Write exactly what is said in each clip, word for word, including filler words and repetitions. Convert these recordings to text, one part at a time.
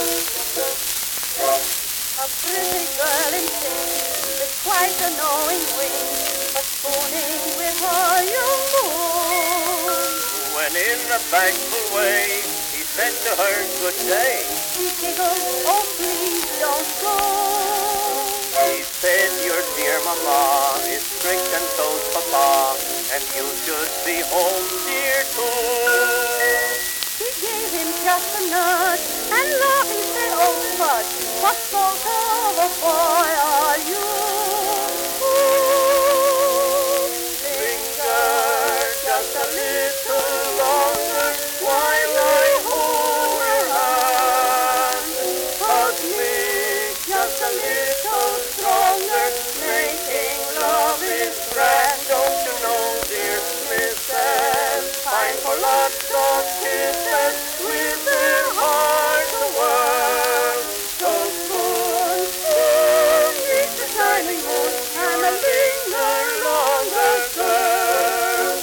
A pretty girl in pink with quite a knowing wing, but spooning with her young moon. When in a bashful way he said to her, "Good day," She giggled, "Oh, please don't go." he said, "Your dear mama is strict and so's papa, and you should be home, dear, too." She gave him just a nudge and laughing said, "Oh, fudge, what sort of a boy are you?" Ooh, Linger just a little longer while I hold your hand. Hug me just a little stronger, making love is grand. Don't you know, dear missus, time for lots of kisses with their hearts a whirl. So spoon, spoon, meet the shining moon, and a linger longer, girl.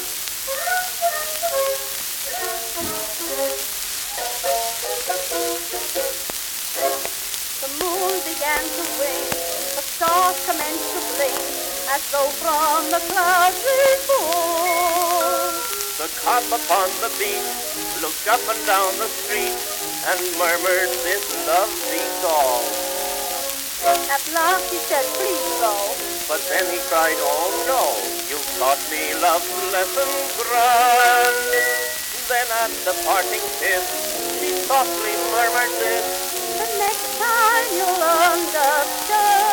The moon began to wane, the stars commenced to blink, as though from the clouds before. The cop upon the beat looked up and down the street and murmured this lovely song. At last he said, "Please go." But then he cried, "Oh no, you taught me love's lesson grand." Then at the parting kiss, she softly murmured this, "The next time you'll understand."